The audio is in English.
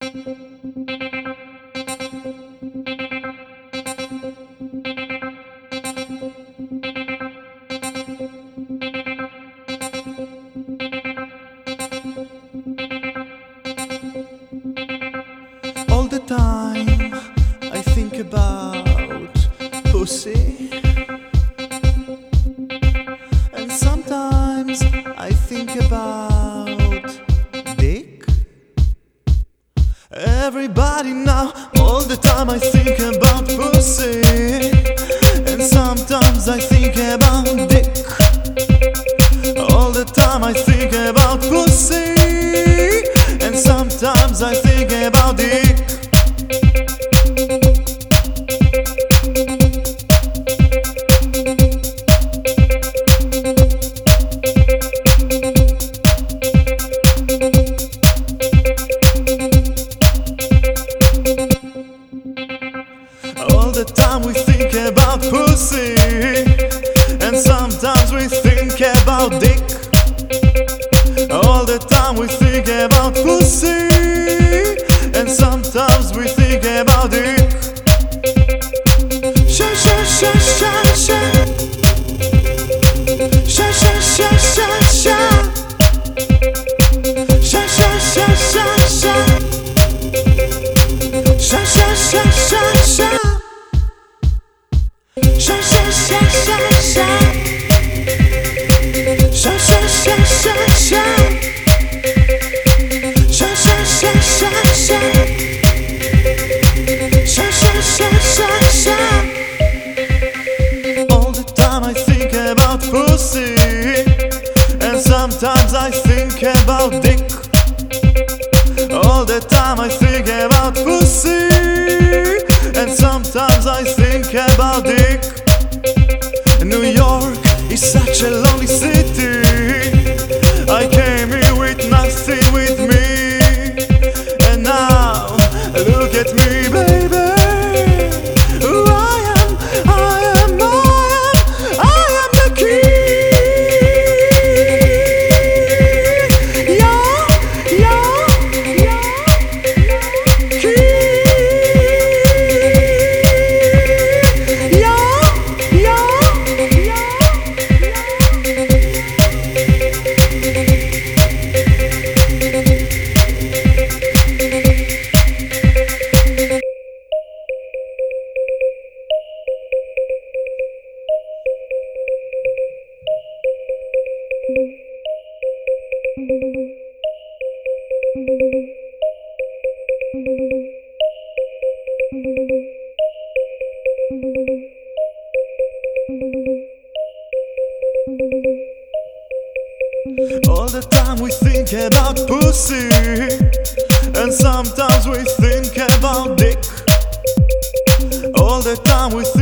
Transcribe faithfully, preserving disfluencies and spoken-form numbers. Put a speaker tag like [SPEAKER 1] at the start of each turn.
[SPEAKER 1] All the time I think about pussy, and sometimes I think about dick. Everybody now, all the time I think about pussy, and sometimes I think about dick. All the time I think about pussy, and sometimes I think about dick. All the time we think about pussy, and sometimes we think about dick. All the time we think about pussy, and sometimes we think about dick. Sha sha sha sha sha. Sha sha sha sha sha. Sha sha sha sha sha. Sha sha sha sha sha. Sha sha sha sha sha. Sha sha sha sha sha. Sha sha sha sha sha. Sha sha sha sha sha. All the time I think about pussy, and sometimes I think about dick. All the time I think about pussy, and sometimes I think about dick. New York is such a lonely city. I came here with nothing with me, and now look at me, baby. Who I am, I am, I am, I am the king. Yeah, yeah, yeah, king. All the time we think about pussy, and sometimes we think about dick. All the time we think